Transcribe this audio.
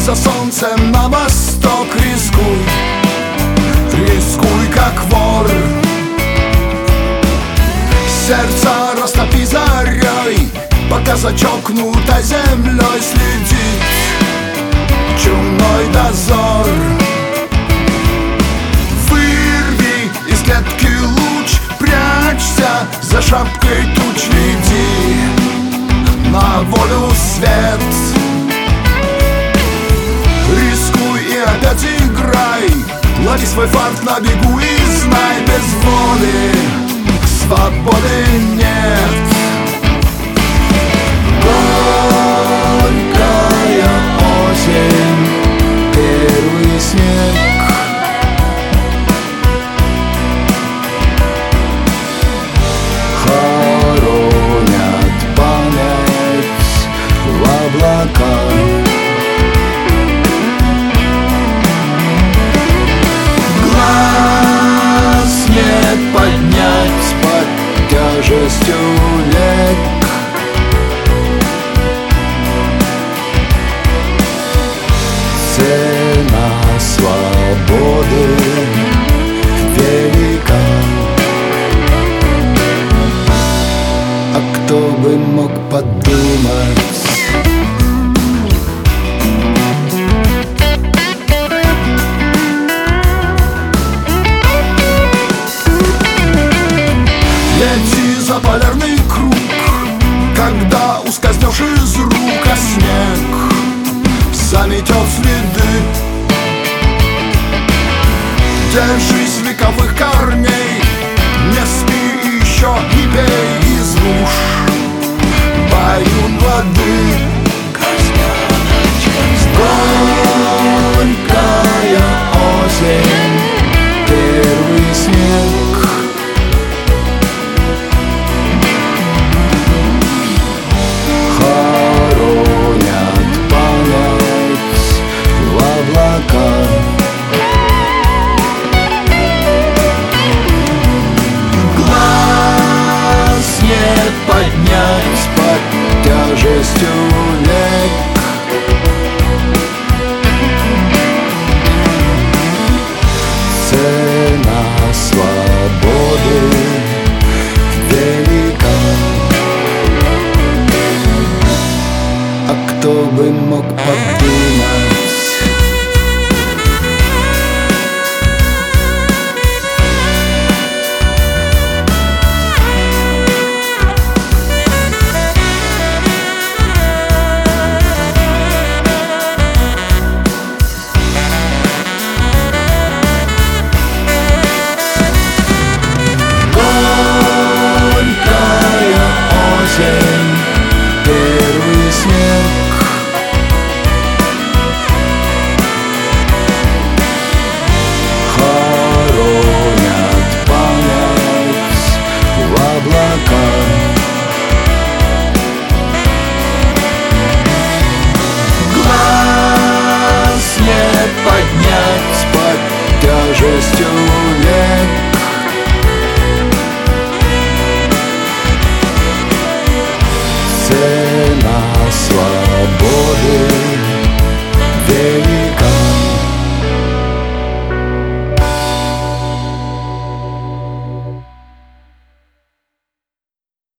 за солнцем на восток. Рискуй, рискуй как вор. Сердце растопи зарей, пока за чокнутой землей следит чумной дозор. Вырви из клетки луч, прячься за шапкой туч, веди на волю свет. Рискуй и опять играй, лови свой фарт на бегу и знай, без воли свободы нет. Горькая осень, первый снег. Хоронят память в облаках. Глаз нет поднять под тяжестью лет. Цена свободы велика. А кто бы мог подумать? Лети за полярный круг, когда ускользнешь из рук, а снег заметет следы. Держись вековых корней, не спи еще и пей из луж баюн воды.